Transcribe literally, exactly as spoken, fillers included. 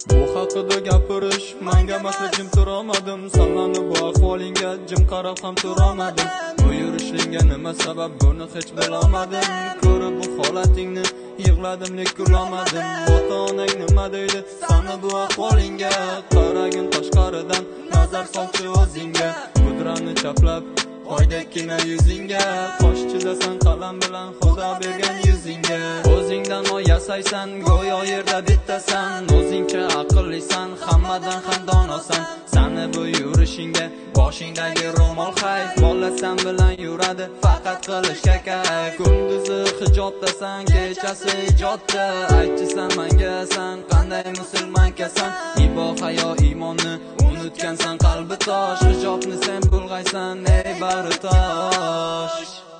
Bu haqida gapirish menga maslik jim turolmadim. Sanlanib bu ahvolingga jim qarab ham turolmadim. Bu yurishingga nima sabab buni hech bilolmadim. Ko'rib bu holatingni yig'ladim lek kulolmadim. Ota-onang nima deydi sani bu ahvolingga? Qaragin tashqaridan nazar solchi o'zingga. Pudrani chaplab oydekkina yuzingga, qosh chidasan qalam bilan xudo bergan yuzingga. O'zingdan oy yasaysan, go'yo yerda bittasan. O'zingcha aqllisan, hammadan ham donosan. Sani bu yurishingga boshingdagi ro'mol hayf, bolasan bilan yuradi faqat qilishga kayf. Kunduzi hijobdasan, kechasi ijodda. Aytchisan menga san qanday musulmonkasan? Ibo hayo iymonni unutgansan, qalbi tosh. Hijobni sen bulg'aysan ey bag'ri tosh.